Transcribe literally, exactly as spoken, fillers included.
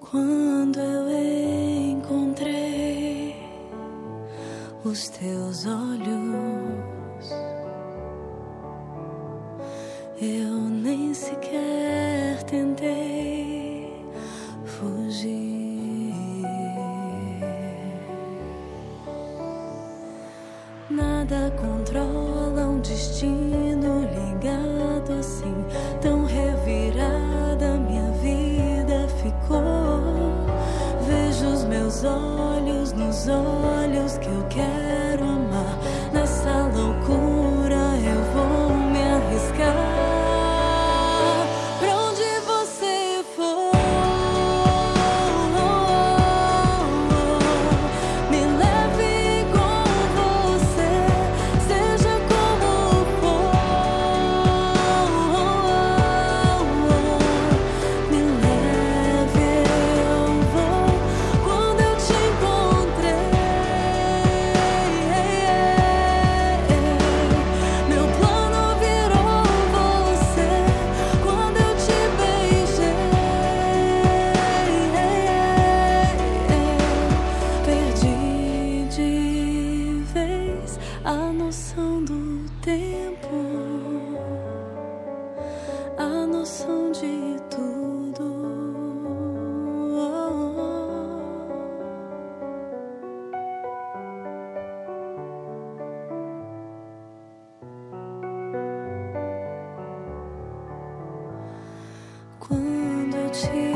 Quando eu encontrei os teus olhos, eu nem sequer tentei fugir. Nada controla um destino ligado assim, tão revirada minha vida ficou. Vejo os meus olhos nos olhos que eu quero amar. Nessa loucura eu vou me arriscar. Pra onde você for, me leve com você, seja como for. Me leve, eu vou. Quando eu te encontrei, meu plano virou você. Quando eu te beijei, perdi de vez a noção do tempo, a noção de tudo. Quando eu te